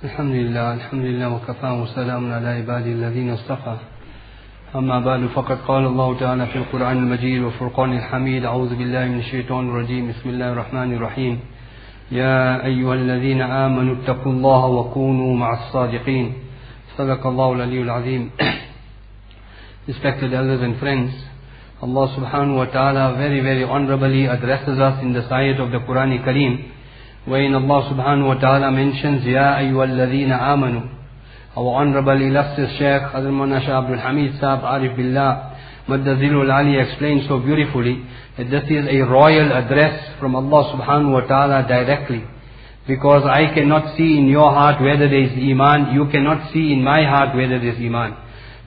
الحمد لله وكفى وسلام على عباده الذين اصطفى أما بعد فقد قال الله تعالى في القرآن المجيد والفرقان الحميد أعوذ بالله من الشيطان الرجيم بسم الله الرحمن الرحيم يا أيها الذين آمنوا اتقوا الله وكونوا مع الصادقين صدق الله العلي العظيم. Respected elders and friends, Allah subhanahu wa ta'ala very honorably addresses us in the ayat of the Quran Kareem, wherein Allah subhanahu wa ta'ala mentions Ya ayyuhalladhina amanu. Our honorable illustrious Shaykh Hazrat Maulana Shah Abdul Hamid Sahib Arif Billah Maddazilul Ali explained so beautifully that this is a royal address from Allah subhanahu wa ta'ala directly, because I cannot see in your heart whether there is iman, you cannot see in my heart whether there is iman.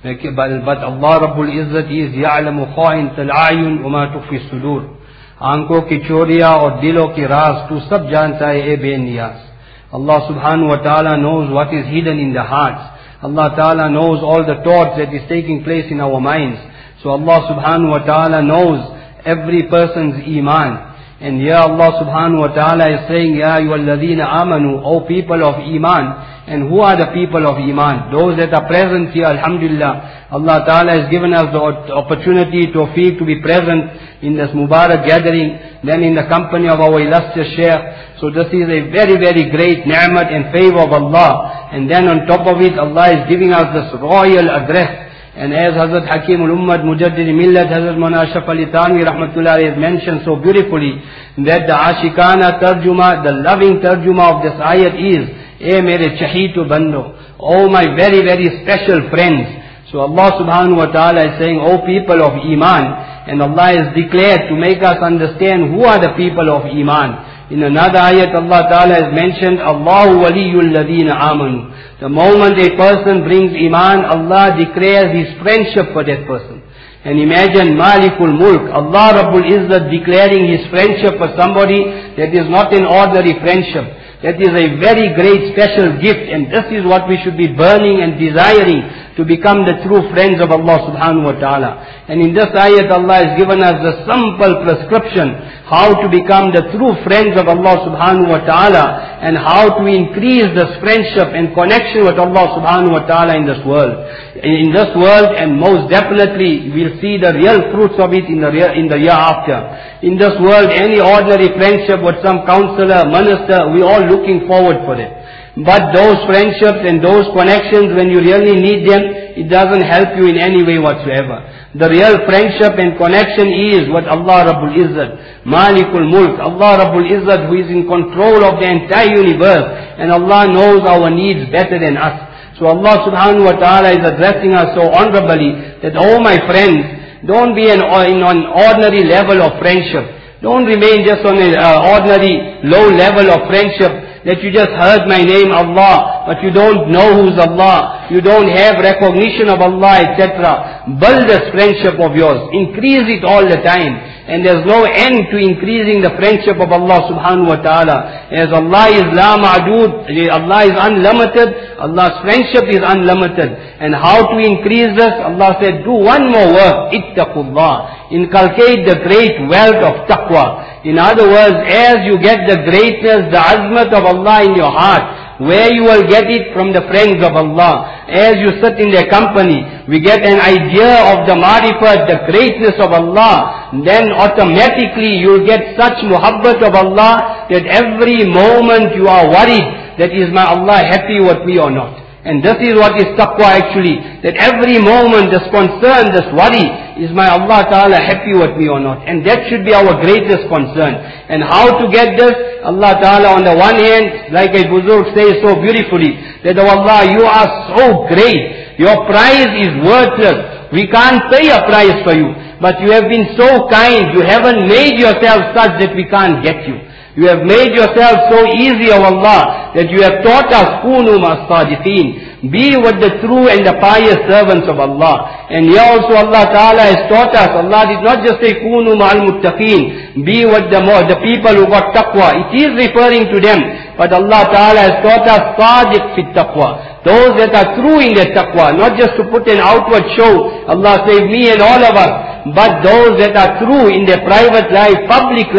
But Allah Rabbul Izzat is يَعْلَمُ خَائِنَةَ الْأَعْيُنِ وَمَا تُخْفِي الصُّدُورِ. आंखों की चोरियां और दिलों की राज तू सब जानता है ए बेनियाज. Allah subhanahu wa ta'ala knows what is hidden in the hearts. Allah ta'ala knows all the thoughts that is taking place in our minds. So Allah subhanahu wa ta'ala knows every person's iman. And here Allah subhanahu wa ta'ala is saying, Ya ayyuhalladhina amanu, O people of iman. And who are the people of iman? Those that are present here, alhamdulillah. Allah ta'ala has given us the opportunity to be present in this Mubarak gathering, then in the company of our illustrious Shaykh. So this is a very great ni'mat and favor of Allah. And then on top of it, Allah is giving us this royal address. And as Hazrat Hakim al-Ummad Mujaddid Millat Hazrat Maulana Ashraf Ali Thanwi Rahmatullah has mentioned so beautifully, that the Ashikana Tarjuma, the loving Tarjuma of this ayat is, E mere chahitu bando, O my very special friends. So Allah subhanahu wa ta'ala is saying, O people of Iman, and Allah is declared to make us understand who are the people of Iman. In another ayat Allah ta'ala has mentioned, Allahu waliyul ladhina amanu. The moment a person brings Iman, Allah declares His friendship for that person. And imagine Malikul Mulk, Allah Rabbul Izzat declaring His friendship for somebody that is not an ordinary friendship. That is a very great special gift, and this is what we should be burning and desiring, to become the true friends of Allah subhanahu wa ta'ala. And in this ayat Allah has given us the simple prescription how to become the true friends of Allah subhanahu wa ta'ala, and how to increase this friendship and connection with Allah subhanahu wa ta'ala in this world. In this world, and most definitely we'll see the real fruits of it in the year after. In this world, any ordinary friendship with some counselor, minister, we all looking forward for it. But those friendships and those connections, when you really need them, it doesn't help you in any way whatsoever. The real friendship and connection is with Allah Rabbul Izzat, Malikul Mulk, Allah Rabbul Izzat, who is in control of the entire universe, and Allah knows our needs better than us. So Allah subhanahu wa ta'ala is addressing us so honorably that, oh my friends, don't be in an ordinary level of friendship. Don't remain just on an ordinary low level of friendship, that you just heard my name Allah, but you don't know who's Allah, you don't have recognition of Allah, etc. Build this friendship of yours, increase it all the time, and there's no end to increasing the friendship of Allah subhanahu wa ta'ala. As Allah is la ma'dud, Allah is unlimited, Allah's friendship is unlimited. And how to increase this? Allah said, do one more work, ittaqullah. Inculcate the great wealth of taqwa. In other words, as you get the greatness, the azmat of Allah in your heart, where you will get it from the friends of Allah. As you sit in their company, we get an idea of the marifat, the greatness of Allah. Then automatically you'll get such muhabbat of Allah that every moment you are worried that is my Allah happy with me or not. And this is what is taqwa actually, that every moment this concern, this worry, is my Allah Ta'ala happy with me or not. And that should be our greatest concern. And how to get this? Allah Ta'ala on the one hand, like a Buzurg says so beautifully, that, oh Allah, you are so great, your price is worthless, we can't pay a price for you, but you have been so kind, you haven't made yourself such that we can't get you. You have made yourself so easy, O Allah, that you have taught us, Kunu ma'as-sadiqeen. Be with the true and the pious servants of Allah. And here also Allah Ta'ala has taught us, Allah did not just say, Kunu ma'al-muttaqeen. Be with the people who got taqwa. It is referring to them. But Allah Ta'ala has taught us, sadiq fit taqwa. Those that are true in their taqwa, not just to put an outward show, Allah save me and all of us, but those that are true in their private life, public life,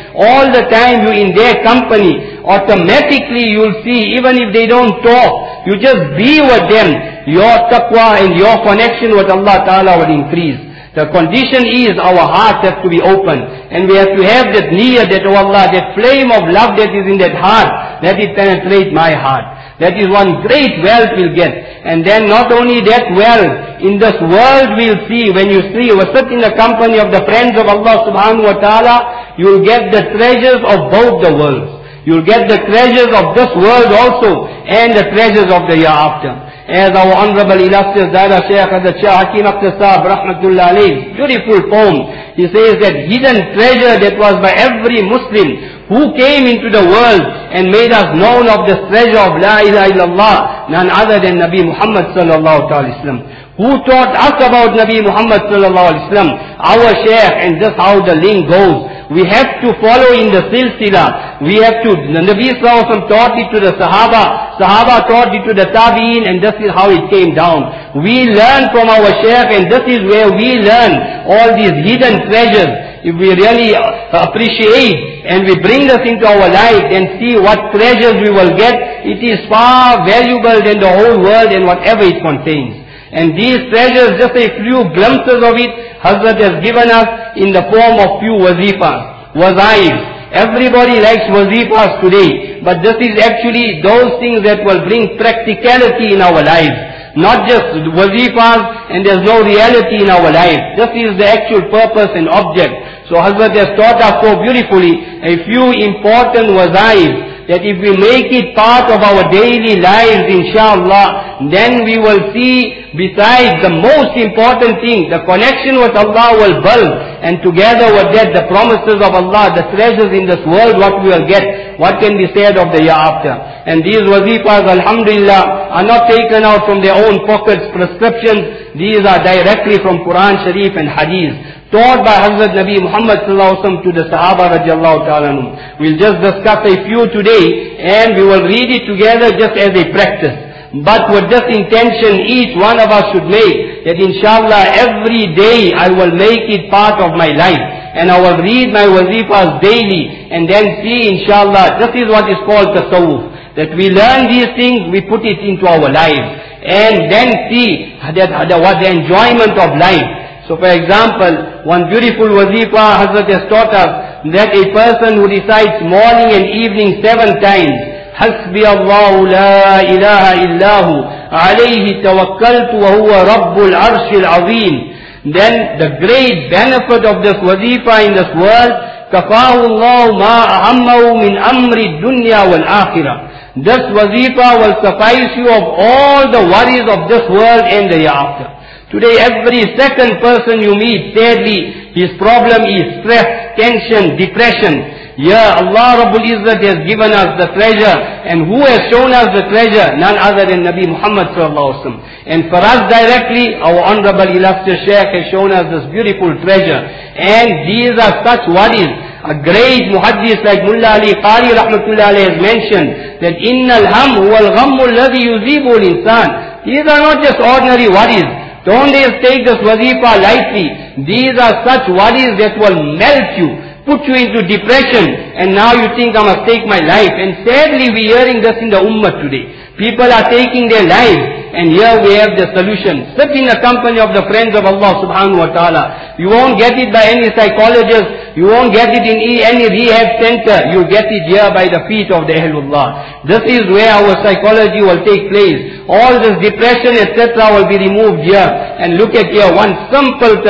all the time you're in their company, automatically you'll see, even if they don't talk, you just be with them, your taqwa and your connection with Allah Ta'ala will increase. The condition is our heart has to be open, and we have to have that niyyah that, oh Allah, that flame of love that is in that heart, let it penetrate my heart. That is one great wealth we'll get. And then not only that wealth, in this world we'll see, when you sit in the company of the friends of Allah subhanahu wa ta'ala, you'll get the treasures of both the worlds. You'll get the treasures of this world also, and the treasures of the hereafter. As our honorable illustrious Dada Shaykh Hazrat Shah Hakim Akhtar Sahib Rahmatullah Alayhi, beautiful poem, he says that hidden treasure that was by every Muslim who came into the world and made us known of the treasure of La ilaha illallah, none other than Nabi Muhammad sallallahu alaihi wasallam. Who taught us about Nabi Muhammad sallallahu alaihi wasallam, our Shaykh, and just how the link goes. We have to follow in the silsila. We have to, the Nabi sallallahu alaihi wasallam taught it to the Sahaba, Sahaba taught it to the Tabi'in, and this is how it came down. We learn from our Shaykh, and this is where we learn all these hidden treasures. If we really appreciate and we bring this into our life and see what treasures we will get, it is far valuable than the whole world and whatever it contains. And these treasures, just a few glimpses of it, Hazrat has given us in the form of few wazifas, wazaif. Everybody likes wazifas today, but this is actually those things that will bring practicality in our lives. Not just wazifas and there's no reality in our life. This is the actual purpose and object. So Hazrat has taught us so beautifully a few important wazaif that if we make it part of our daily lives, inshallah, then we will see, besides the most important thing, the connection with Allah will build, and together with that, the promises of Allah, the treasures in this world, what we will get, what can be said of the hereafter. And these wazifas, alhamdulillah, are not taken out from their own pockets, prescriptions. These are directly from Quran Sharif and Hadith, taught by Hazrat Nabi Muhammad sallallahu alaihi wasallam to the Sahaba radiallahu ta'ala. We'll just discuss a few today, and we will read it together just as a practice. But with this intention, each one of us should make that inshallah every day I will make it part of my life, and I will read my wazifas daily, and then see inshallah, this is what is called tasawwuf. That we learn these things, we put it into our lives, and then see that what the enjoyment of life. So for example, one beautiful wazifa Hazrat has taught us that a person who recites morning and evening 7 times, Hasbi Allahu la ilaha illahu, alayhi tawakkaltu wa huwa rabbul arshil azim. Then the great benefit of this wazifa in this world, kafahu Allahu ma ahammahu min amri dunya wal akhirah. This wazifa will suffice you of all the worries of this world and the hereafter. Today every second person you meet, sadly, his problem is stress, tension, depression. Yeah, Allah Rabbul Izzat has given us the treasure, and who has shown us the treasure? None other than Nabi Muhammad sallallahu alaihi wasallam. And for us directly, our honorable illustrious Shaykh has shown us this beautiful treasure. And these are such worries. A great muhaddis like Mullah Ali Qari rahmatullah alayhi has mentioned that innal ham huwal ghammu alladhi yuzibu al-insan. These are not just ordinary worries. Don't just take this wazifa lightly. These are such worries that will melt you, put you into depression, and now you think I must take my life. And sadly we are hearing this in the ummah today. People are taking their lives, and here we have the solution. Sit in the company of the friends of Allah subhanahu wa ta'ala. You won't get it by any psychologist. You won't get it in any rehab center. You get it here by the feet of the Ahlullah. This is where our psychology will take place. All this depression, etc. will be removed here. And look at here, one simple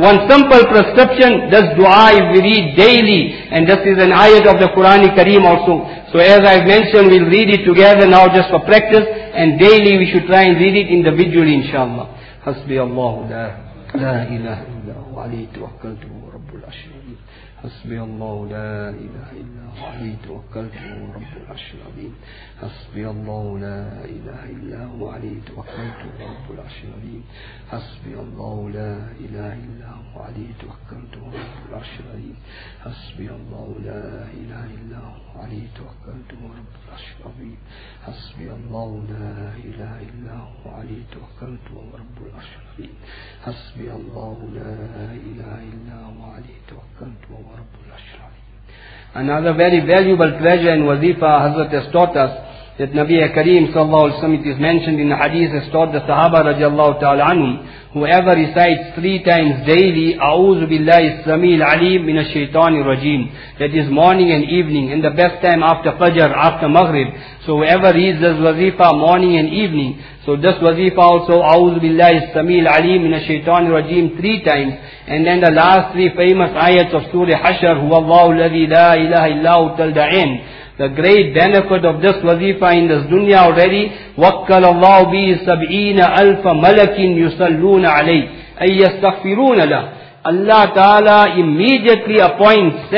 prescription, this dua if we read daily. And this is an ayat of the Quran Kareem also. So as I've mentioned, we'll read it together now just for practice. And daily we should try and read it individually, inshallah. Hasbi Allahu la ilaha illa huwa alayhi tawakkaltu wa rabbul arshil azim. Hasbi Allahu la ilaha illa huwa alayhi tawakkaltu wa rabbul arshil azim. Hasbi Allahu la ilaha illa huwa alayhi tawakkaltu wa rabbul arshil azim. Hasbi Allahu la ilaha illa huwa alayhi tawakkaltu wa rabbul arshil azim. Hasbi Allahu la ilaha illa huwa alayhi tawakkaltu wa rabbul arshil azim. Hasbi Allahu la ilaha illa huwa alayhi tawakkaltu wa rabbul arshil azim. Hasbi Allahu la ilaha illa huwa alayhi tawakkaltu wa rabbul arshil azim. Another very valuable treasure in wazifa Hazrat has taught us, that Nabi Kareem sallallahu alaihi wasallam, it is mentioned in the hadith, has taught the Sahaba radiallahu ta'ala anhum, whoever recites 3 times daily, A'udhu billahi as-samil alim minash shaitanir rajim, that is morning and evening, and the best time after Fajr, after Maghrib. So whoever reads this wazifa morning and evening, so this wazifa also, A'udhu billahi as-samil alim minash shaitanir rajim 3 times, and then the last 3 famous ayats of Surah Hashr, Huwallahu alladhi la ilaha illahu till the end. The great benefit of this wazifa in this dunya already, وَكَّلَ اللَّهُ بِهِ سَبْعِينَ أَلْفَ مَلَكٍ يُصَلُّونَ عَلَيْهِ أَيْ يَسْتَغْفِرُونَ لَهُ. Allah Ta'ala immediately appoints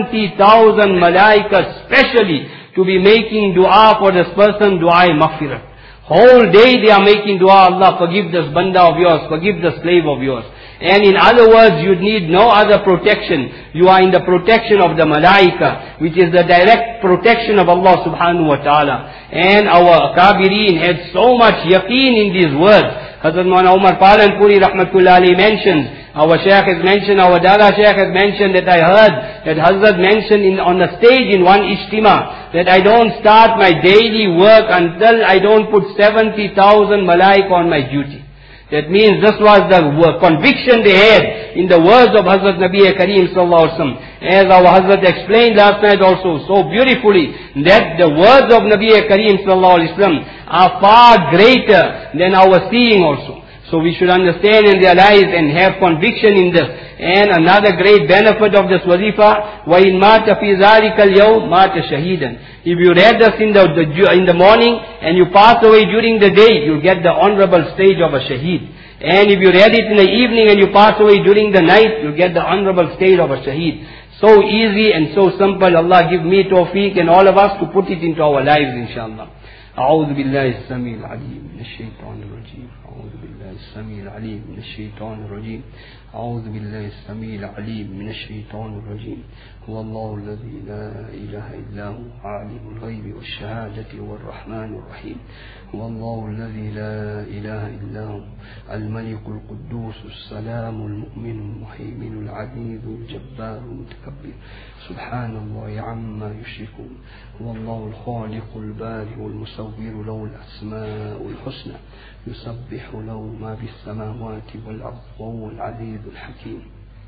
70,000 malaikas specially to be making dua for this person, dua maghfirah. Whole day they are making dua, Allah forgive this banda of yours, forgive the slave of yours. And in other words, you need no other protection. You are in the protection of the malaika, which is the direct protection of Allah subhanahu wa ta'ala. And our Kabirin had so much yaqeen in these words. Hazrat Maulana Umar Palanpuri rahmatullah alayhi mentions, our Shaykh has mentioned, our Dada Shaykh has mentioned, that I heard that Hazrat mentioned on the stage in one ijtima, that I don't start my daily work until I don't put 70,000 malaika on my duty. That means this was the conviction they had in the words of Hazrat Nabi Kareem sallallahu alaihi wasallam. As our Hazrat explained last night also so beautifully, that the words of Nabi Kareem sallallahu alaihi wasallam are far greater than our seeing also. So we should understand and realize and have conviction in this. And another great benefit of this wazifa, وَإِن مَاتَ فِي ذَلِكَ الْيَوْمِ مَاتَ شَهِيدًا. If you read this in the morning and you pass away during the day, you get the honorable stage of a shaheed. And if you read it in the evening and you pass away during the night, you get the honorable stage of a shaheed. So easy and so simple. Allah give me tawfiq and all of us to put it into our lives, inshallah. أعوذ بالله السميع العليم من الشيطان الرجيم. أعوذ بالله السميع العليم من الشيطان الرجيم. أعوذ بالله السميع العليم من الشيطان الرجيم. هو الله الذي لا إله إلا هو عالم الغيب والشهادة والرحمن الرحيم. هو الله الذي لا إله إلا هو الملك القدوس السلام المؤمن المهيمن العزيز الجبار المتكبر سبحان الله عما يشركون. هو الله الخالق البارئ المصور له الأسماء الحسنى يسبح له ما في السماوات والأرض وهو العزيز الحكيم.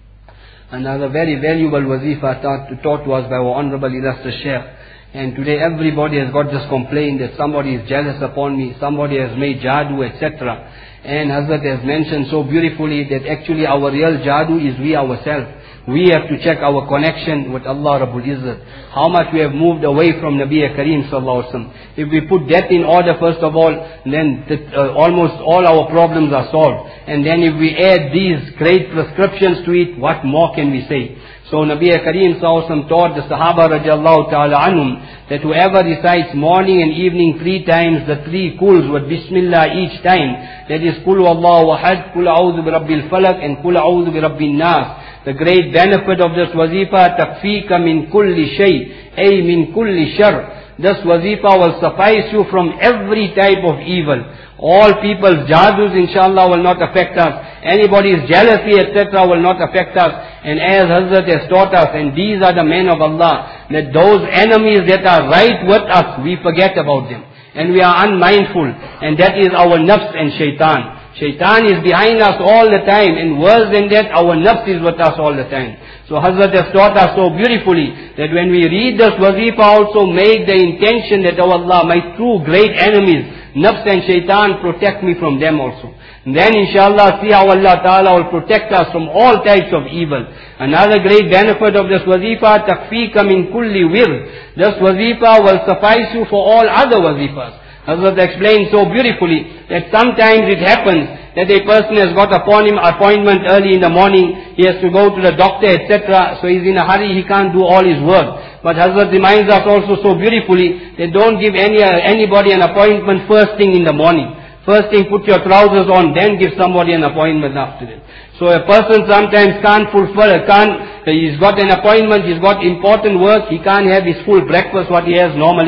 Another very valuable wazifa taught to us by our honorable illustrious Shaykh. And today everybody has got this complaint that somebody is jealous upon me, somebody has made jadoo, etc. And Hazrat has mentioned so beautifully that actually our real jadoo is we ourselves. We have to check our connection with Allah Rabbul Izzat. How much we have moved away from Nabi Kareem sallallahu alaihi wasallam. If we put that in order first of all, then almost all our problems are solved. And then if we add these great prescriptions to it, what more can we say? So Nabi Kareem sallallahu alaihi wasallam taught the Sahaba radiallahu ta'ala anhum that whoever recites morning and evening 3 times, the 3 kuls with Bismillah each time, that is Kul Wallahu Ahad, Kul A'udhu bi Rabbil Falak and Kul A'udhu bi Rabbin Nas. The great benefit of this wazifa, takfika min kulli shay, ay min kulli shar. This wazifa will suffice you from every type of evil. All people's jadoos inshallah will not affect us. Anybody's jealousy etc. will not affect us. And as Hazrat has taught us, and these are the men of Allah, that those enemies that are right with us, we forget about them. And we are unmindful. And that is our nafs and shaitan. Shaitan is behind us all the time, and worse than that, our nafs is with us all the time. So Hazrat has taught us so beautifully that when we read this wazifa also make the intention that, oh Allah, my two great enemies, nafs and shaitan, protect me from them also. And then inshallah see how Allah Ta'ala will protect us from all types of evil. Another great benefit of this wazifa, takfika min kulli wird. This wazifa will suffice you for all other wazifas. Hazrat explained so beautifully that sometimes it happens that a person has got appointment early in the morning, he has to go to the doctor, etc. So he's in a hurry, he can't do all his work. But Hazrat reminds us also so beautifully that don't give anybody an appointment first thing in the morning. First thing, put your trousers on, then give somebody an appointment after that. So a person sometimes he's got an appointment, he's got important work, he can't have his full breakfast what he has normally.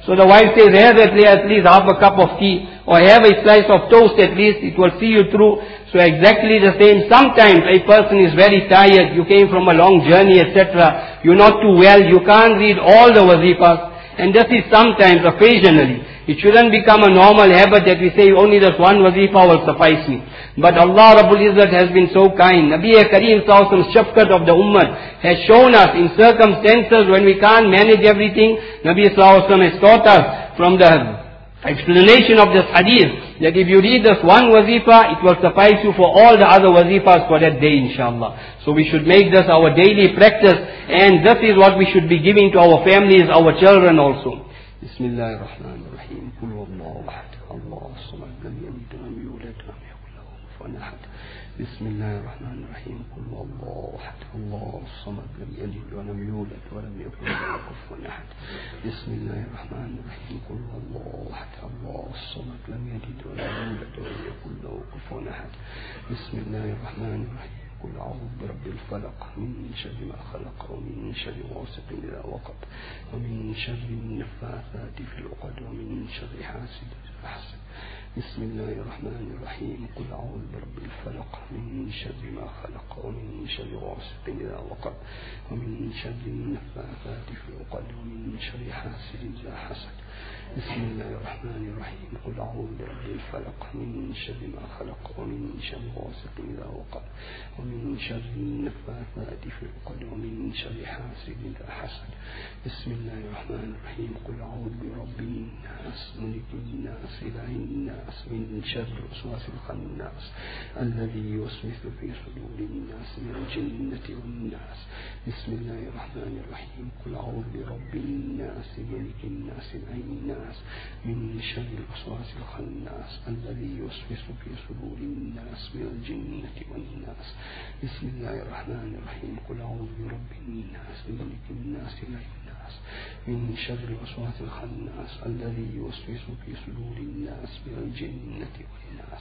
So the wife says, have at least half a cup of tea, or have a slice of toast at least, it will see you through. So exactly the same. Sometimes a person is very tired, you came from a long journey, etc. You're not too well, you can't read all the wazifas. And this is sometimes, occasionally. It shouldn't become a normal habit that we say only this one wazifa will suffice me. But Allah Rabbul Izzat has been so kind. Nabi Kareem Sallallahu shafqat of the ummah has shown us in circumstances when we can't manage everything. Nabi Sallallahu has taught us from the explanation of this hadith that if you read this one wazifa, it will suffice you for all the other wazifas for that day, inshallah. So we should make this our daily practice, and this is what we should be giving to our families, our children also. Bismillahir Rahmanir Rahim. Qul huwallahu ahad, Allahu samad, lam yalid wa lam yulad wa lam yakul lahu kufuwan ahad. Bismillahir Rahmanir Rahim. Qul huwallahu ahad, Allahu samad, lam yalid wa lam yulad wa lam yakul lahu kufuwan ahad. Bismillahir Rahmanir Rahim. Qul huwallahu ahad, Allahu samad, lam yalid wa lam yulad wa lam yakul lahu kufuwan ahad. Bismillahir Rahmanir Rahim. قل أعوذ برب الفلق من شر ما خلق ومن شر غاسق إذا وقب ومن شر النفاثات في العقد ومن شر حاسد إذا حسد. بسم الله الرحمن الرحيم. قل أعوذ برب الفلق من شر ما خلق ومن شر غاسق إذا وقب ومن شر النفاثات في العقد ومن شر حاسد إذا حسد. بسم الله الرحمن الرحيم. قل أعوذ برب الفلق من شر ما خلق ومن شر غاسق إذا وقب ومن شر النفاثات في العقد ومن شر حاسد إذا حسد. بسم الله الرحمن الرحيم. قل أعوذ برب الناس ملك الناس إله الناس من شر الوسواس الخناس الذي يوسوس في صدور الناس من الجنة والناس. بسم الله الرحمن الرحيم. قل أعوذ برب الناس ملك الناس إله الناس من شر الوسواس الخناس الذي يوسوس في صدور الناس من الجنة والناس. بسم الله الرحمن الرحيم. قل أعوذ برب الناس ملك الناس إله الناس من شر الوسواس الخناس الذي يوسوس في صدور الناس من الجنة والناس.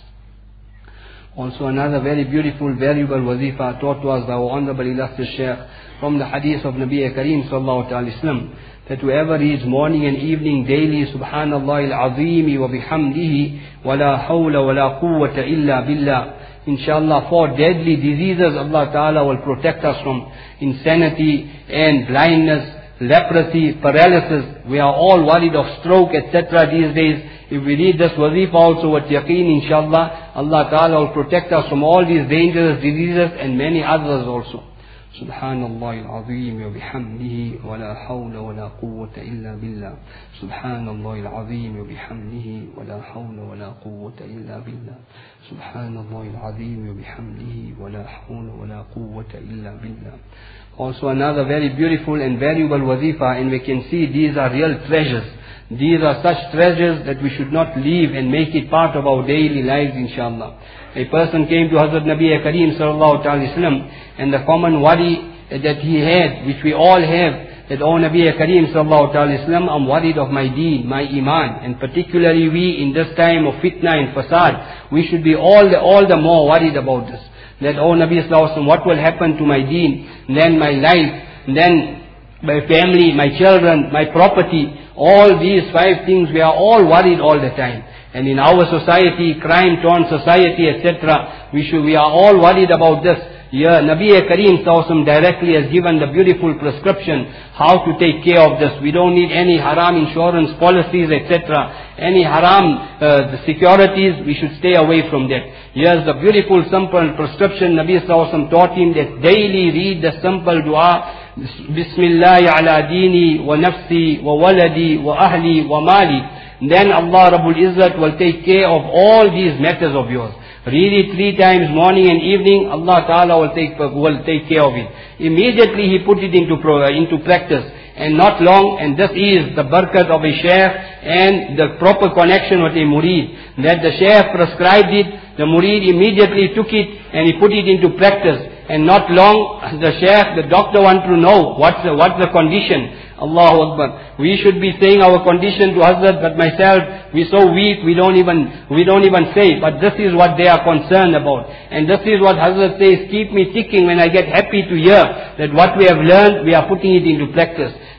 Also another very beautiful, valuable wazifa taught to us by our Honorable Illustrious Shaykh from the hadith of Nabi Kareem Sallallahu Alaihi Wasallam, that whoever reads morning and evening daily Subhanallah al-Azim wa bihamdihi wa la hawla wa la quwwata illa billah, inshallah 4 deadly diseases Allah Ta'ala will protect us from: insanity and blindness, leprosy, paralysis. We are all worried of stroke, etc. these days. If we read this wazifa also with yaqeen, inshallah, Allah Ta'ala will protect us from all these dangerous diseases and many others also. Subhanallah al-Azim wa bihamdihi wa la hawla wa la quwwata illa billah. Subhanallah al-Azim wa bihamdihi wa la hawla wa la quwwata illa billah. Subhanallah al-Azim wa bihamdihi wa la hawla wa la quwwata illa billah. Also another very beautiful and valuable wazifa, and we can see these are real treasures. These are such treasures that we should not leave and make it part of our daily lives, inshallah. A person came to Hazrat Nabi Kareem Sallallahu Alaihi Wasallam, and the common worry that he had, which we all have, that, oh Nabi Kareem Sallallahu Alaihi Wasallam, I'm worried of my deen, my iman, and particularly we in this time of fitna and fasad, we should be all the more worried about this. That, oh Nabi Sallallahu Alaihi Wasallam, what will happen to my deen, then my life, then my family, my children, my property. All these 5 things, we are all worried all the time. And in our society, crime-torn society, etc., we are all worried about this. Here, Nabi Kareem Sallallahu directly has given the beautiful prescription how to take care of this. We don't need any haram insurance policies, etc. Any haram the securities, we should stay away from that. Here's the beautiful, simple prescription. Nabi Sallallahu taught him that daily read the simple dua. Bismillah ala dini wa nafsi wa waladi wa ahli wa mali. Then Allah Rabbul Izzat will take care of all these matters of yours. Read it 3 times, morning and evening. Allah Ta'ala will take care of it. Immediately he put it into practice. And not long, and this is the barakat of a shaykh and the proper connection with a murid. That the shaykh prescribed it, the murid immediately took it and he put it into practice. And not long, the shaykh, the doctor wanted to know what's the condition. Allahu Akbar. We should be saying our condition to Hazrat, but myself, we're so weak, we don't even say. But this is what they are concerned about. And this is what Hazrat says, keep me ticking when I get happy to hear that what we have learned, we are putting it into practice.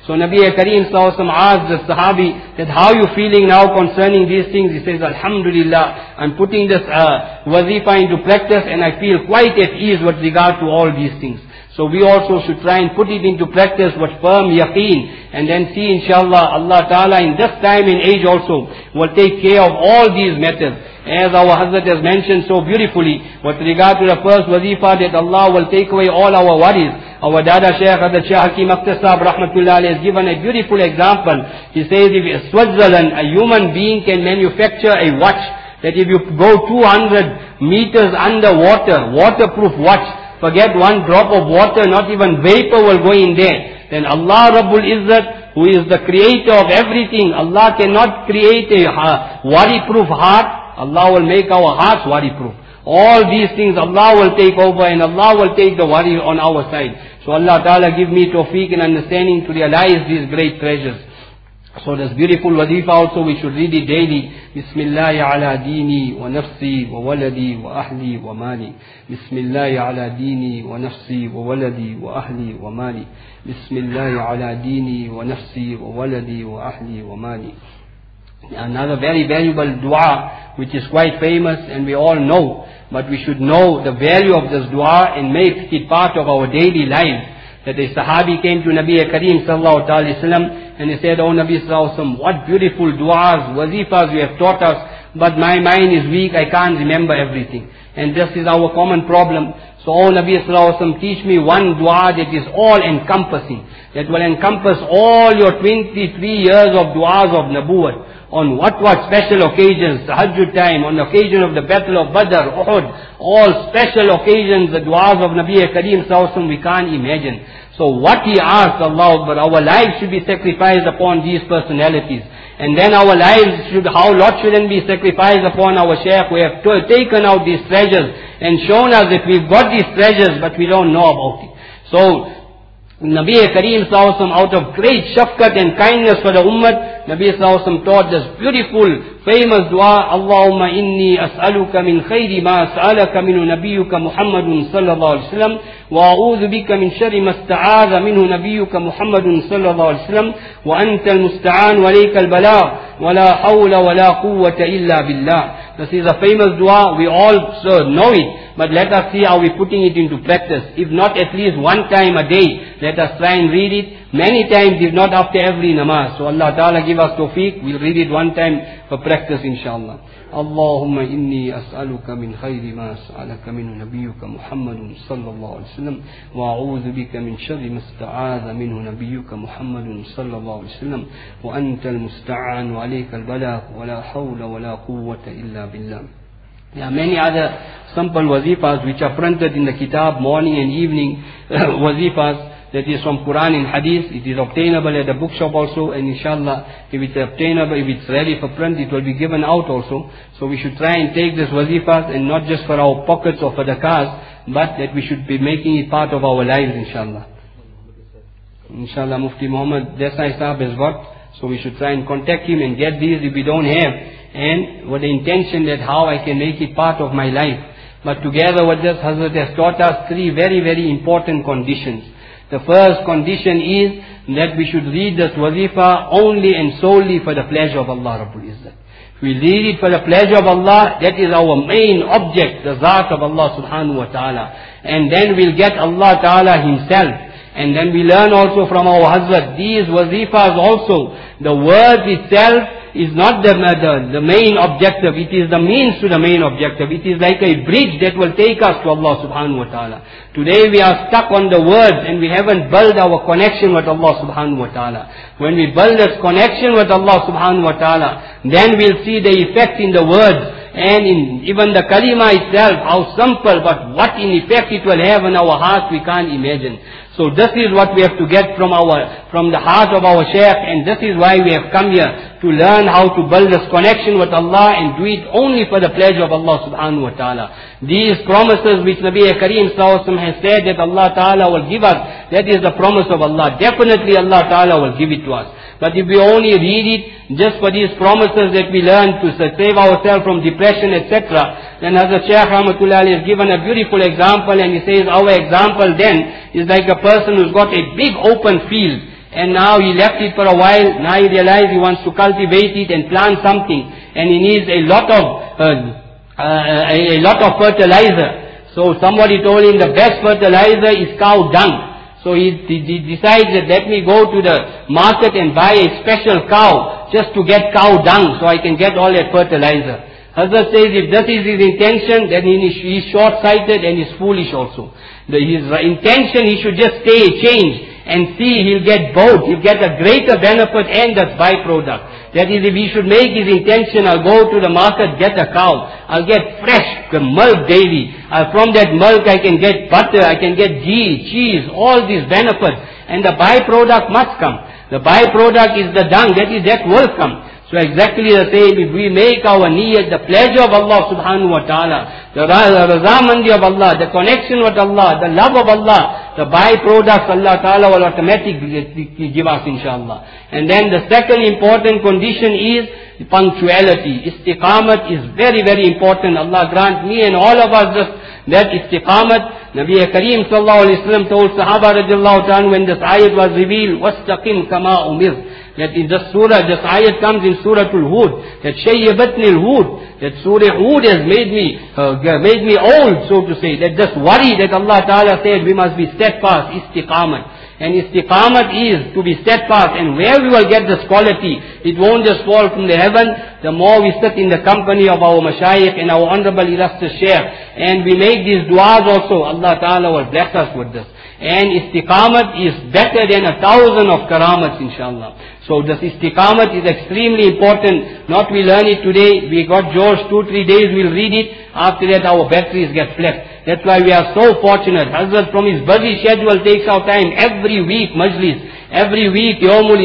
So Nabi Kareem Sallallahu Alaihi Wasallam asked the Sahabi that how you feeling now concerning these things? He says, Alhamdulillah, I'm putting this wazifa into practice and I feel quite at ease with regard to all these things. So we also should try and put it into practice with firm yaqeen, and then see inshallah Allah Ta'ala in this time and age also will take care of all these matters. As our Hazrat has mentioned so beautifully with regard to the first wazifa, that Allah will take away all our worries. Our Dada Shaykh Hazrat Shah Hakim Akhtar Sahab Rahmatullah has given a beautiful example. He says if Switzerland, a human being can manufacture a watch, that if you go 200 meters underwater, waterproof watch, forget one drop of water, not even vapor will go in there. Then Allah Rabbul Izzat, who is the creator of everything, Allah cannot create a worry-proof heart. Allah will make our hearts worry-proof. All these things Allah will take over, and Allah will take the worry on our side. So Allah Ta'ala give me tawfiq and understanding to realize these great treasures. So this beautiful wazifa also we should read it daily. Bismillahi ala dini wa nafsi wa waladi wa ahli wa mali. Bismillahi ala dini wa nafsi wa waladi wa ahli wa mali. Bismillahi ala dini wa nafsi wa waladi wa ahli wa mali. Another very valuable dua which is quite famous and we all know, but we should know the value of this dua and make it part of our daily life. That a Sahabi came to Nabi Kareem Sallallahu Alaihi Wasallam and he said, "Oh Nabi Sallallahu Alaihi Wasallam, what beautiful du'as, wazifas you have taught us, but my mind is weak, I can't remember everything." And this is our common problem. So, "Oh Nabi Sallallahu Alaihi Wasallam, teach me one du'a that is all encompassing, that will encompass all your 23 years of du'as of Nabuwwat. On what special occasions, Tahajjud time, on the occasion of the Battle of Badr, Uhud, all special occasions, the du'as of Nabi Kareem Sallallahu Alaihi Wasallam we can't imagine." So what he asked, Allah Akbar, our lives should be sacrificed upon these personalities. And then our lives should, how lot shouldn't be sacrificed upon our Shaykh who have taken out these treasures and shown us that we've got these treasures but we don't know about it. So Nabi Kareem Sallallahu Alaihi Wasallam, out of great shafqat and kindness for the ummah, Nabi Sallallahu Alaihi Wasallam taught this beautiful, famous dua, Allahumma inni as'aluka min khayri ma as'alaka minu nabiyyuka Muhammadun Sallallahu Alaihi Wasallam, wa a'udhu bika min sharri ma sta'adha minhu nabiyyuka Muhammadun Sallallahu Alaihi Wasallam, wa anta al-musta'an wa alayka al-balagh, wa la hawla wa la quwwata illa billah. This is a famous dua, we all know it, but let us see how we're putting it into practice. If not at least one time a day, let us try and read it. Many times, if not after every namaz. So Allah Ta'ala give us tawfiq, we'll read it one time for practice inshallah. Allahumma inni as'aluka min khayri ma as'alaka minu nabiyyuka Muhammadun Sallallahu Alaihi Wasallam, wa a'udhu bika min sharri ma sta'adha minhu nabiyyuka Muhammadun Sallallahu Alaihi Wasallam, wa anta al-musta'an wa alayka al-balagh, wa la hawla wa la quwwata illa billah. There are many other simple wazifas which are printed in the kitab, morning and evening wazifas. That is from Quran and Hadith. It is obtainable at the bookshop also, and inshallah, if it's obtainable, if it's ready for print, it will be given out also. So we should try and take this wazifas, and not just for our pockets or for the cars, but that we should be making it part of our lives, inshallah. Inshallah, Mufti Muhammad Desai Sahab has got, so we should try and contact him and get these if we don't have, and with the intention that how I can make it part of my life. But together with this, Hazrat has taught us three very, very important conditions. The first condition is that we should read this wazifa only and solely for the pleasure of Allah Rabbul Izzat. If we read it for the pleasure of Allah, that is our main object, the Zat of Allah Subhanahu Wa Ta'ala. And then we'll get Allah Ta'ala Himself. And then we learn also from our Hazrat, these wazifas also, the word itself is not the main objective, it is the means to the main objective. It is like a bridge that will take us to Allah Subhanahu Wa Ta'ala. Today we are stuck on the words and we haven't built our connection with Allah Subhanahu Wa Ta'ala. When we build this connection with Allah Subhanahu Wa Ta'ala, then we'll see the effect in the words. And in even the kalima itself, how simple, but what in effect it will have on our hearts we can't imagine. So this is what we have to get from the heart of our Shaykh, and this is why we have come here, to learn how to build this connection with Allah and do it only for the pleasure of Allah Subhanahu Wa Ta'ala. These promises which Nabi Kareem Sallallahu Alaihi Wasallam has said that Allah Ta'ala will give us, that is the promise of Allah. Definitely Allah Ta'ala will give it to us. But if we only read it just for these promises that we learn to save ourselves from depression, etc., then Hazrat Shaykh Rahmatullah has given a beautiful example, and he says our example then is like a person who's got a big open field, and now he left it for a while. Now he realized he wants to cultivate it and plant something, and he needs a lot of fertilizer. So somebody told him the best fertilizer is cow dung. So he decides that let me go to the market and buy a special cow just to get cow dung so I can get all that fertilizer. Hazrat says if that is his intention, then he is short-sighted and is foolish also. His intention, he should just change and see he'll get both. He'll get a greater benefit and that byproduct. That is, if he should make his intention, I'll go to the market, get a cow. I'll get fresh milk daily. From that milk I can get butter, I can get ghee, cheese, all these benefits. And the byproduct must come. The byproduct is the dung, that will come. So exactly the same, if we make our niyyat the pleasure of Allah subhanahu wa ta'ala, the razamandi of Allah, the connection with Allah, the love of Allah, the byproducts Allah ta'ala will automatically give us inshallah. And then the second important condition is punctuality. Istiqamat is very, very important. Allah grant me and all of us that istiqamat. Nabi Kareem sallallahu alayhi wa sallam told Sahaba radiallahu ta'ala when this ayat was revealed, وَاسْتَقِمْ كَمَا أُمِرْ. That in this surah, this ayat comes in Surah Al-Hud, that Shayyabatni al-Hud, that Surah Hud has made me old, so to say. That this worry that Allah Ta'ala said we must be steadfast, istiqamat. And istiqamat is to be steadfast, and where we will get this quality, it won't just fall from the heaven. The more we sit in the company of our mashayikh and our honorable illustrious shaykh, and we make these du'as also, Allah Ta'ala will bless us with this. And istiqamat is better than 1,000 of karamats inshallah. So this istiqamat is extremely important. Not we learn it today, we got George 2-3 days, we'll read it. After that our batteries get flat. That's why we are so fortunate. Hazrat from his busy schedule takes our time every week majlis. Every week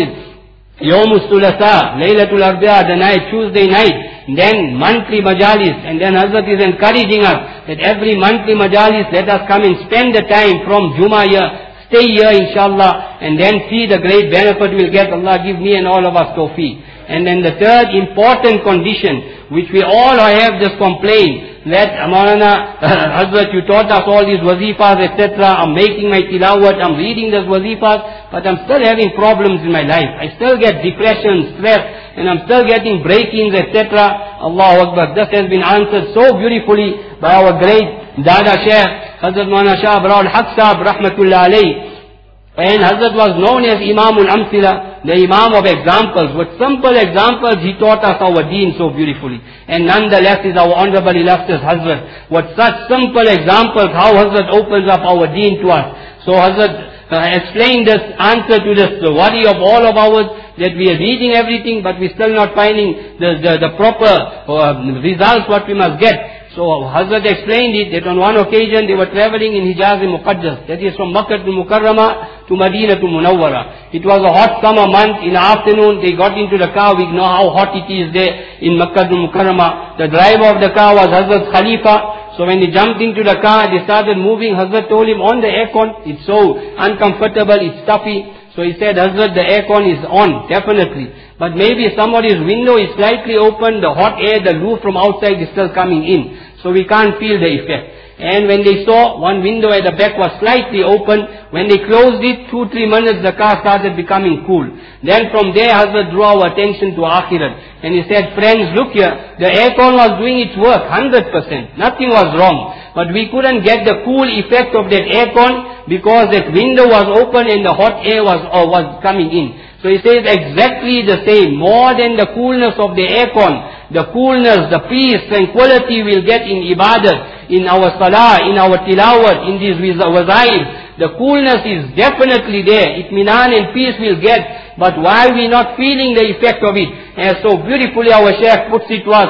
Yawmul Thulatha, Laylatul Arbi'a, the night, Tuesday night. Then monthly majalis. And then Hazrat is encouraging us that every monthly majalis, let us come and spend the time from Jummah here. Stay here inshallah, and then see the great benefit we'll get. Allah give me and all of us tawfiq. And then the third important condition, which we all have just complained, that Amarana, Hazrat, you taught us all these wazifas, etc. I'm making my tilawat, I'm reading these wazifas, but I'm still having problems in my life. I still get depression, stress, and I'm still getting break-ins, etc. Allahu Akbar. This has been answered so beautifully by our great Dada Shaykh, Hazrat Maulana Shah Abraul Haq Sahab, Rahmatullah alayhi. And Hazrat was known as Imamul Amthila, the Imam of examples. With simple examples, he taught us our deen so beautifully. And nonetheless is our honorable illustrious Hazrat. With such simple examples, how Hazrat opens up our deen to us. So Hazrat explained this answer to this worry of all of ours, that we are reading everything, but we're still not finding the proper results what we must get. So Hazrat explained it that on one occasion they were traveling in Hijaz al-Muqaddas, that is from Makkah to Mukarramah to Madinah to Munawwara. It was a hot summer month. In the afternoon they got into the car. We know how hot it is there in Makkah to Mukarramah. The driver of the car was Hazrat Khalifa. So when they jumped into the car, they started moving. Hazrat told him on the aircon, it's so uncomfortable, it's stuffy. So he said, Hazrat, the aircon is on, definitely. But maybe somebody's window is slightly open, the hot air, the loo from outside is still coming in. So we can't feel the effect. And when they saw one window at the back was slightly open, when they closed it, 2-3 minutes, the car started becoming cool. Then from there, Hazrat drew our attention to Akhirat. And he said, friends, look here, the aircon was doing its work, 100%. Nothing was wrong. But we couldn't get the cool effect of that aircon because that window was open and the hot air was coming in. So he says exactly the same. More than the coolness of the aircon, the coolness, the peace, tranquility we'll get in ibadat, in our salah, in our tilawat, in these wazaif. The coolness is definitely there. Itminan and peace we'll get. But why are we not feeling the effect of it? As so beautifully our Shaykh puts it to us,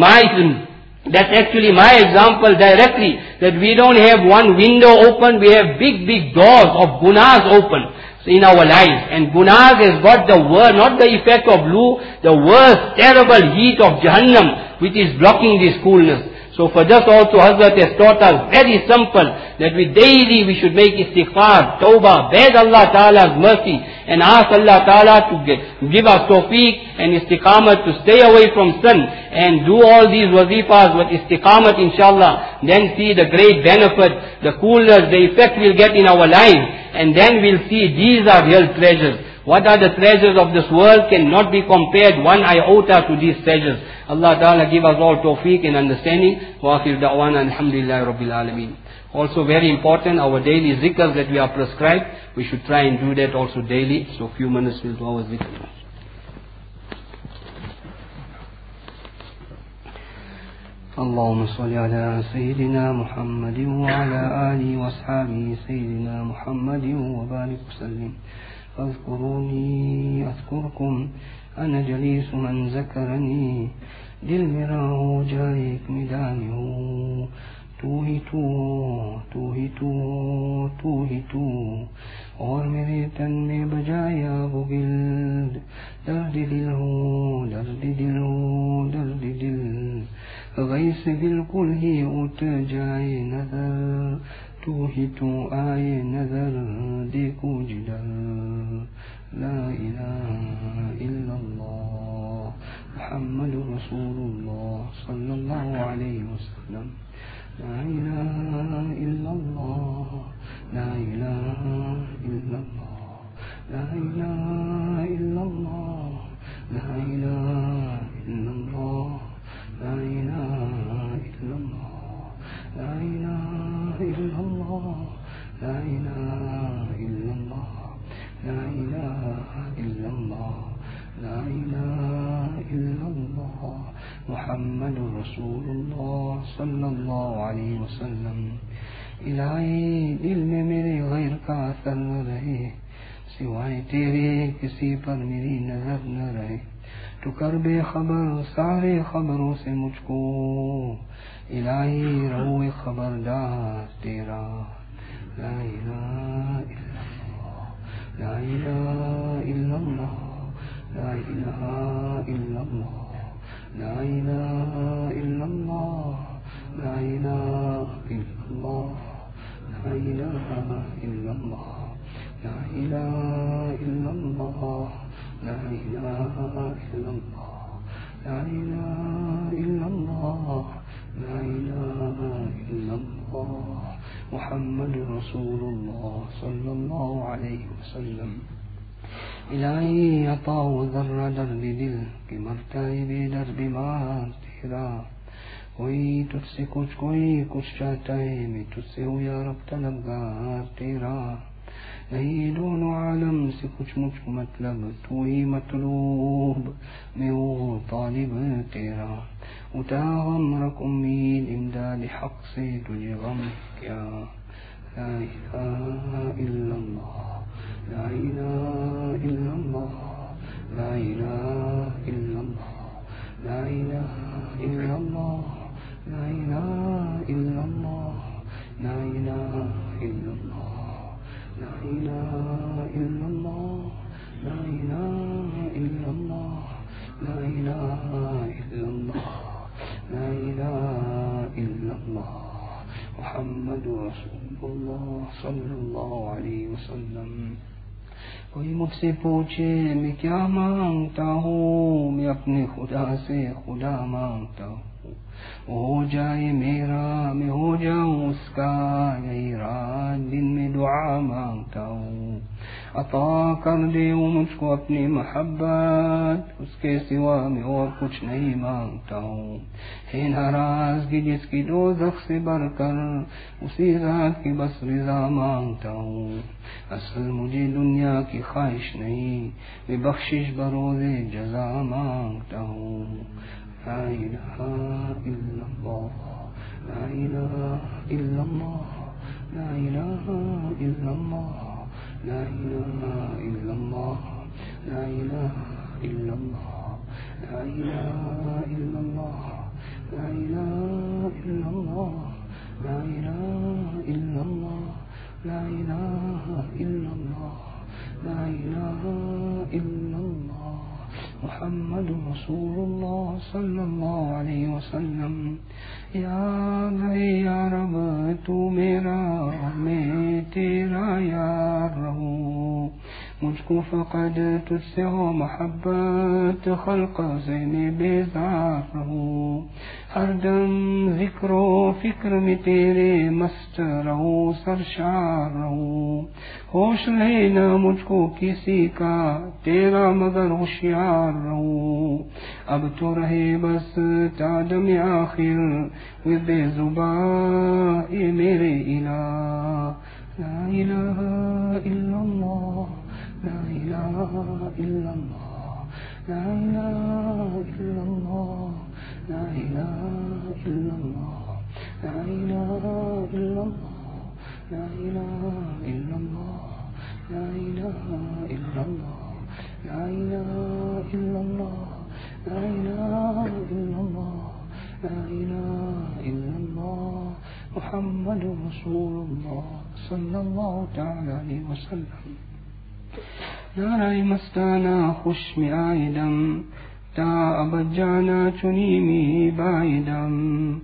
that's actually my example directly, that we don't have one window open, we have big, big doors of gunas open in our lives. And gunas has got the worst, not the effect of loo, the worst, terrible heat of Jahannam, which is blocking this coolness. So for this also Hazrat has taught us very simple, that we daily we should make istighfar, tawbah, beg Allah Ta'ala's mercy, and ask Allah Ta'ala to give us tawfiq and istiqamat to stay away from sin, and do all these wazifas with istiqamat inshallah. Then see the great benefit, the coolness, the effect we'll get in our lives, and then we'll see these are real treasures. What are the treasures of this world cannot be compared one iota to these treasures. Allah Ta'ala give us all tawfiq and understanding. Wa akhir da'wana alhamdulillahi rabbil alameen. Also very important, our daily zikrs that we are prescribed, we should try and do that also daily. So few minutes we'll do our zikr. اللهم صل على سيدنا محمد وعلى آله وأصحابه سيدنا محمد وبارك وسلم. فاذكروني أذكركم أنا جليس من ذكرني दिल मेरा हो जाए एक मिदानी हो तू ही तू तू ही तू तू ही तू और मेरे तन में बजाया वो गिल्द दर्द दिल हो दर्द दिल हो दर्द दिल गई से बिल्कुल ही उठ जाए नजर तू ही तू आए नजर देखो जिधर ला इलाहा इल्लल्लाह मुहम्मदुर रसूलुल्लाह सल्लल्लाहु अलैहि वसल्लम ला इलाहा इल्लल्लाह ला इलाहा इल्लल्लाह ला इलाहा इल्लल्लाह ला इलाहा इल्लल्लाह ला इलाहा इल्लल्लाह ला इलाहा इल्लल्लाह ला इलाहा इल्लल्लाह ला इलाहा इल्लल्लाह ला इलाहा इल्लल्लाह मुहम्मदुर रसूलुल्लाह सल्लल्लाहु अलैहि वसल्लम। इलाही दिल में मेरे गैर का असर न रहे, सिवाय तेरे किसी पर मेरी नजर न रहे। तू कर बेखबर सारे खबरों से मुझको, इलाही रहुए खबरदार तेरा। ला इलाहा इल्लल्लाह ला इलाहा इल्लल्लाह ला इलाहा इल्लल्लाह ला इलाहा इल्लल्लाह ला इलाहा इल्लल्लाह ला इलाहा इल्लल्लाह ला इलाहा इल्लल्लाह ला इलाहा इल्लल्लाह ला इलाहा इल्लल्लाह ला इलाहा इल्लल्लाह मुहम्मदुर रसूलुल्लाह सल्लल्लाहु अलैहि वसल्लम। इलाही अता ज़र्रा दर्द दिल की मरता है बेदर बीमार तेरा। कोई तुझसे कुछ कोई कुछ चाहता है, मैं तुझसे हूँ या रब तलबगार तेरा। नहीं दोनों आलम से कुछ मुझको मतलब, तू ही मतलूब मैं वो तालिब तेरा। उठा गम रख उम्मीद इमदाद हक से तुझे गम क्या। ला इलाहा इल्लल्लाह ला इलाहा इल्लल्लाह ला इलाहा इल्लल्लाह ला इलाहा इल्लल्लाह ला इलाहा इल्लल्लाह ला इलाहा इल्लल्लाह ला इलाहा इल्लल्लाह ला इलाहा इल्लल्लाह ला इलाहा इल्लल्लाह ला इलाहा इल्लल्लाह मुहम्मदुर रसूलुल्लाह सल्लल्लाहु अलैहि वसल्लम। कोई मुझसे पूछे मैं क्या मांगता हूँ, मैं अपने खुदा से खुदा मांगता हूँ। हो जाए मेरा मैं हो जाऊँ उसका, यही रात दिन में दुआ मांगता हूँ। अता कर दे मुझको अपनी मोहब्बत, उसके सिवा मैं और कुछ नहीं मांगता हूँ। है नाराजगी जिसकी दोज़ख से बढ़कर, उसी रात की बस रिजा मांगता हूँ। असल मुझे दुनिया की ख्वाहिश नहीं, मैं बख्शिश बरोज़े जज़ा मांगता हूँ। ला इलाहा इल्लल्लाह ला इलाहा इल्लल्लाह ला इलाहा इल्लल्लाह ला इलाहा इल्लल्लाह ला इलाहा इल्लल्लाह ला इलाहा इल्लल्लाह ला इलाहा इल्लल्लाह ला इलाहा इल्लल्लाह ला इलाहा इल्लल्लाह ला इलाहा इल्लल्लाह मुहम्मदुर रसूलुल्लाह सल्लल्लाहु अलैहि वसल्लम। या रब तू मेरा मैं तेरा यार रहूं, मुझको फकद तुझसे हो मोहब्बत खल्क से मैं बेजार रहूं हरदम जिक्रो फिक्र में तेरे मस्त रहूं सरशार रहूं होश रहे न मुझको किसी का तेरा मगर होशियार रहूं अब तो रहे बस तादम आखिर वे बेजुबा ये मेरे इलाह ला इलाहा इल्लल्लाह ला इलाहा इल्लल्लाह ला इलाहा इल्लल्लाह ला इलाहा इल्लल्लाह ला इलाहा इल्लल्लाह ला इलाहा इल्लल्लाह ला इलाहा इल्लल्लाह ला इलाहा इल्लल्लाह ला इलाहा इल्लल्लाह ला इलाहा इल्लल्लाह मुहम्मदुर रसूलुल्लाह सल्लल्लाहु तआला अलैहि वसल्लम नाराए मस्ताना खुश में आयदम ता अब जाना चुनी में बायदम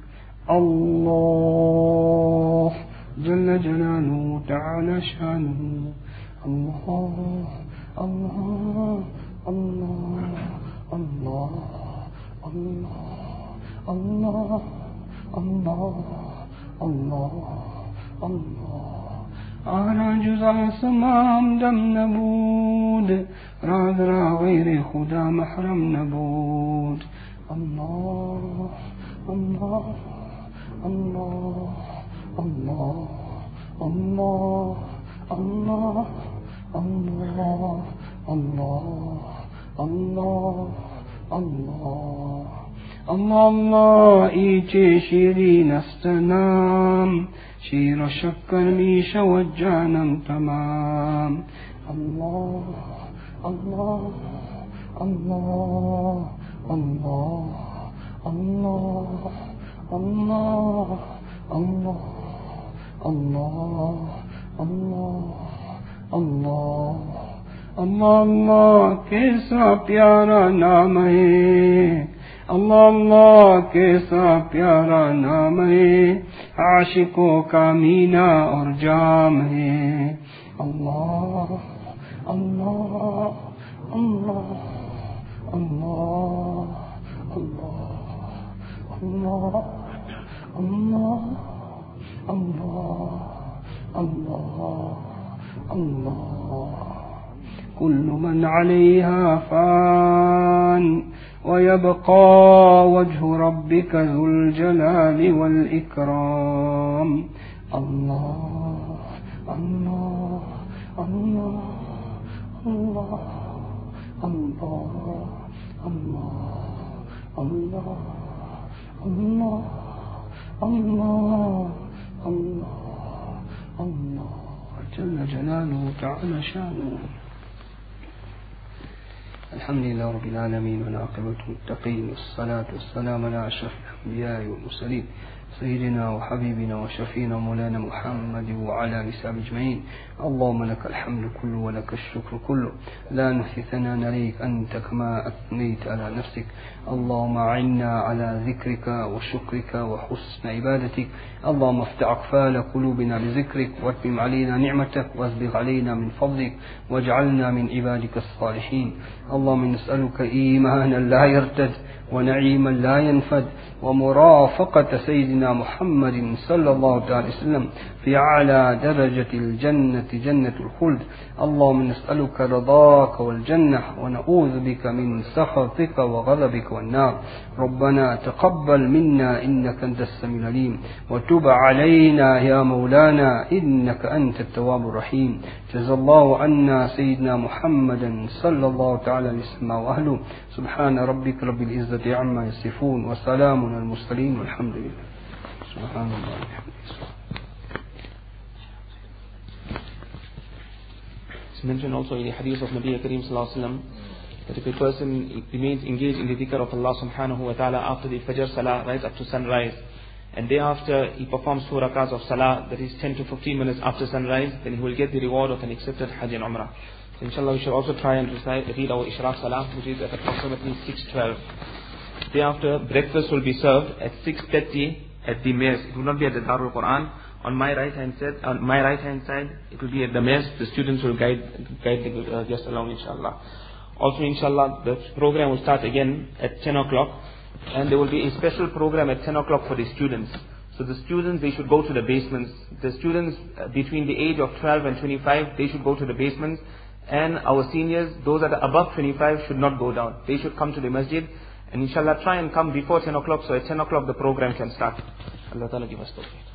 अल्लाह जल्ल जलालु तआला शानु अल्लाह अल्लाह अल्लाह अल्लाह अल्लाह अल्लाह अल्लाह अल्लाह अल्लाह आना जुज़ा समाम दम नबूद राज रा गैर खुदा महरम नबूद अल्लाह अल्लाह अल्लाह अल्लाह अल्लाह अल्लाह अल्लाह अल्लाह अल्लाह अल्लाह इचे शिरीन अस्तनाम शीर शक्कर मीश वज्जानम तमाम अल्लाह अल्लाह अल्लाह अल्लाह अल्लाह अल्लाह अल्लाह अल्लाह अल्लाह अल्लाह अल्लाह कैसा प्यारा नाम है अल्लाह अल्लाह कैसा प्यारा नाम है आशिकों का मीना और जाम है अल्लाह अल्लाह अल्लाह अल्लाह अल्लाह अल्लाह अल्लाह अल्लाह अल्लाह कुल्लु मन अलैहा फान ويبقى وجه ربك ذو الجلال والإكرام الله الله الله الله الله الله الله الله الله الله الله جل جلاله تعالى شانه الحمد لله رب العالمين والعاقبة للمتقين والصلاة والسلام على أشرف الأنبياء والمرسلين سيدنا وحبيبنا وشفينا مولانا محمد وعلى آله وصحبه أجمعين اللهم لك الحمد كله ولك الشكر كله لا نحصي ثناء عليك أنت كما أثنيت على نفسك اللهم أعنا على ذكرك وشكرك وحسن عبادتك اللهم افتح أقفال قلوبنا بذكرك واتمم علينا نعمتك واسبغ علينا من فضلك واجعلنا من عبادك الصالحين اللهم نسألك إيمانا لا يرتد ونعيما لا ينفد ومرافقة سيدنا محمد صلى الله عليه وسلم في أعلى درجة الجنة جنة الخلد اللهم نسألك رضاك والجنة ونعوذ بك من سخطك وغضبك والنار ربنا تقبل منا إنك أنت السميع العليم وتب علينا يا مولانا إنك أنت التواب الرحيم جزا الله عنا سيدنا محمدا صلى الله تعالى عليه وسلم وأهله سبحان ربك رب العزة عما يصفون وسلام على المرسلين والحمد لله سبحان الله وبحمده. It's mentioned also in the hadith of Nabi Kareem Sallallahu Alaihi Wasallam that if a person remains engaged in the dhikr of Allah Subhanahu Wa Ta'ala after the Fajr Salah right up to sunrise, and thereafter he performs 2 rakahs of Salah, that is 10 to 15 minutes after sunrise, then he will get the reward of an accepted Hajj and Umrah. So inshallah we should also try and read our Ishraq Salah, which is at approximately 6:12. Thereafter breakfast will be served at 6:30 at the mess. It will not be at the Darul Quran. On my right hand side, it will be at the mess. The students will guide the guests along, inshallah. Also, inshallah, the program will start again at 10 o'clock. And there will be a special program at 10 o'clock for the students. So the students, they should go to the basements. The students between the age of 12 and 25, they should go to the basements. And our seniors, those that are above 25, should not go down. They should come to the masjid. And inshallah, try and come before 10 o'clock, so at 10 o'clock the program can start. Allah Ta'ala give us tawfiq.